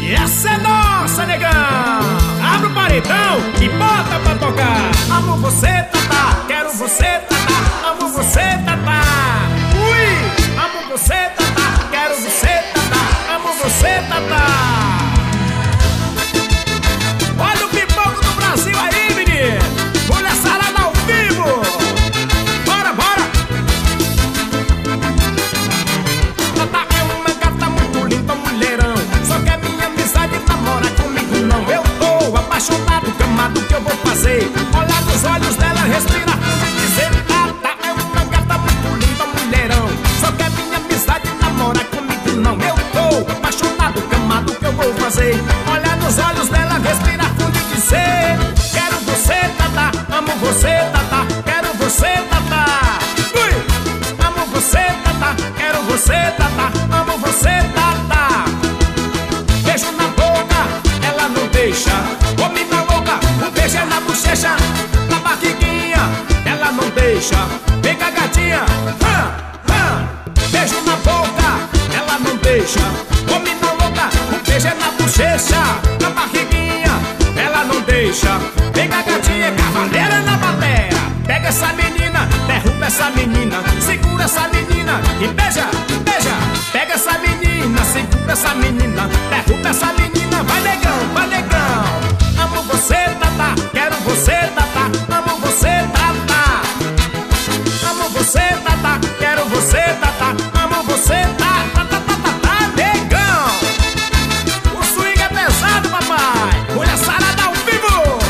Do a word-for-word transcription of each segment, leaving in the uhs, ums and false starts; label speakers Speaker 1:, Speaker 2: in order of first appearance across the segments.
Speaker 1: Essa é nossa, negão. Abre o paredão e bota pra tocar. Amo você, Tatá, quero você, Tatá. Amo você, Tatá. Ui, amo você, Tatá, quero você, Tatá. Amo você, Tatá. Olha o pipoco do Brasil aí, menino. Mulher sarada ao vivo. Bora, bora. Tatá é uma gata muito linda, mulherão. Só que a minha amizade namora comigo não. Eu tô apaixonado, camado, que eu vou fazer? Olhar nos olhos dela, respirar fundo e dizer: Tatá é uma gata muito linda, mulherão. Só que a minha amizade namora comigo não. Eu tô apaixonado, camado, que eu vou fazer? Olhar nos olhos dela, respirar fundo e dizer: quero você, Tatá, amo você, Tatá, quero você, Tatá. Ui! Amo você, Tatá, quero você, Tatá, amo você, Tatá. Beijo na boca, ela não deixa. Come na boca, um beijo é na bochecha. Na barriguinha, ela não deixa. Vem cá, gatinha, hã, hã. Beijo na boca, ela não deixa. Come na boca, um beijo é na bochecha. Na barriguinha, ela não deixa. Vem cá, gatinha, cavaleira na bateria. Pega essa menina, derruba essa menina. Segura essa menina e beija, beija. Pega essa menina, segura essa menina. Derruba essa menina, vai negão, vai negão. Amo você, Tatá, quero você, Tatá. Amo você, Tatá. Amo você, Tatá, quero você, Tatá. Amo você, Tatá, Tatá, Tatá, negão. O swing é pesado, papai. Mulher sarada ao vivo.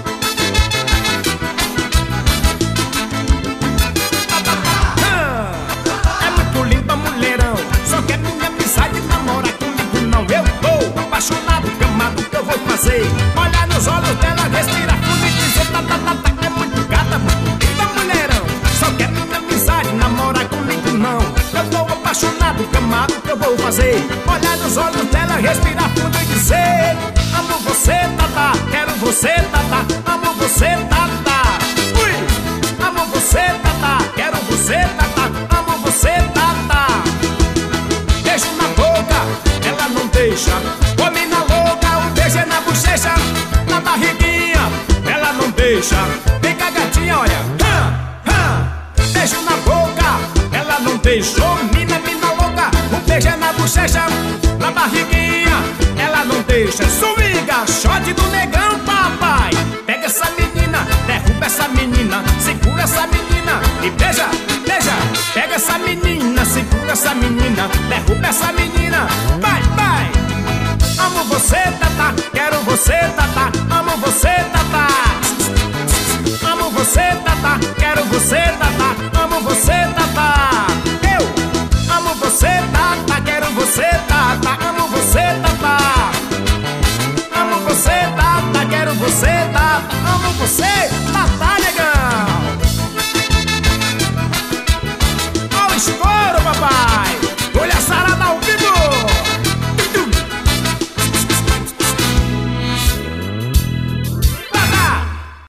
Speaker 1: É muito linda, mulherão. Só que a minha amizade namora comigo não. Eu tô apaixonado, camado, que eu vou fazer? Olhar nos olhos dela, respirar fundo e dizer: Tatá, Tatá, é muito gata, muito linda, mulherão. Só que a minha amizade namora comigo não. Eu tô apaixonado, camado, que eu vou fazer? Olhar nos olhos dela, respirar fundo e dizer: amo você, Tatá, quero você, Tatá. Amo você, Tatá. Ui! Amo você, Tatá, quero você, Tatá. Amo você, Tatá. Beijo na boca, ela não deixa. Come na louca, um beijo é na bochecha. Na barriguinha, ela não deixa. Vem cá, gatinha, olha, hã, hã. Beijo na boca, ela não deixou. Mina, mina louca, um beijo é na bochecha. Na barriguinha, ela não deixa. Swinga, shot do negão, papai. Pega essa menina, derruba essa menina. Segura essa menina e beija, beija. Pega essa menina, segura essa menina. Derruba essa menina, vai, vai. Amo você, Tatá, quero você, Tatá. Amo você, Tatá. Amo você, Tatá, quero você, Tatá. Amo você, Tatá. Eu amo você, Tatá, quero você, Tatá. Amo você, Tatá. Amo você, Tatá, quero você, Tatá. Amo você, Tatá, negão.